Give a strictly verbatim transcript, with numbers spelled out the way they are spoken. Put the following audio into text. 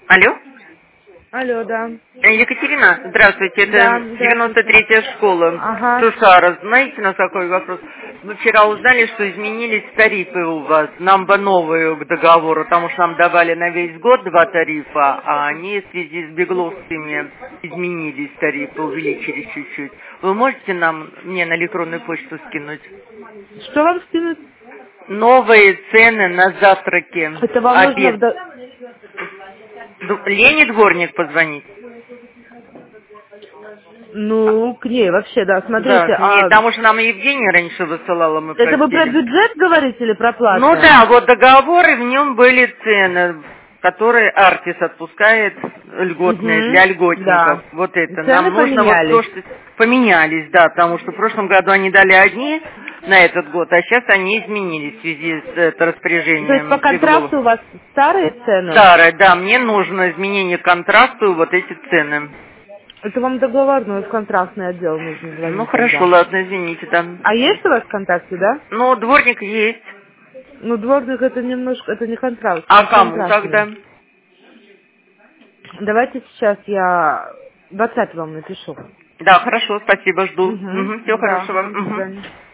Алло? Алло, да. Э, Екатерина, здравствуйте, Да, это девяносто здравствуйте. третья школа. Ага. Сушара, знаете, на какой вопрос? Мы вчера узнали, что изменились тарифы у вас. Нам бы новые к договору, потому что нам давали на весь год два тарифа, а они в связи с бегловскими изменились тарифы, увеличились чуть-чуть. Вы можете нам, мне на электронную почту скинуть? Что вам скинуть? Новые цены на завтраки, Это вам нужно... в обед. до- Ду- Лене дворник позвонить? Ну, к ней вообще, да. Да, Смотрите, к ней, а потому что нам Евгения раньше высылала, мы это вы про просили. бюджет говорите или про Ну платное? да, вот договор, и в нем были цены, которые Артис отпускает льготные для Угу, льготников. да. Вот это. Цены Нам нужно вот то, поменялись. что поменялись, да, потому что в прошлом году они дали одни на этот год, а сейчас они изменились в связи с это, То есть по распоряжением Беглова. контракту у вас старые цены? Старое, да, мне нужно изменение контракту и вот эти цены. Это вам договор, ну, в контрактный отдел нужно Ну звонить хорошо, тогда. ладно, извините, там. А есть у вас контакты, да? Ну, дворник есть. Ну, дворник это немножко, это не контракт, А не кому контрактный. тогда? Давайте сейчас я в WhatsApp вам напишу. Да, хорошо, спасибо, жду. Угу, Угу, всего да, хорошего. до Угу. свидания.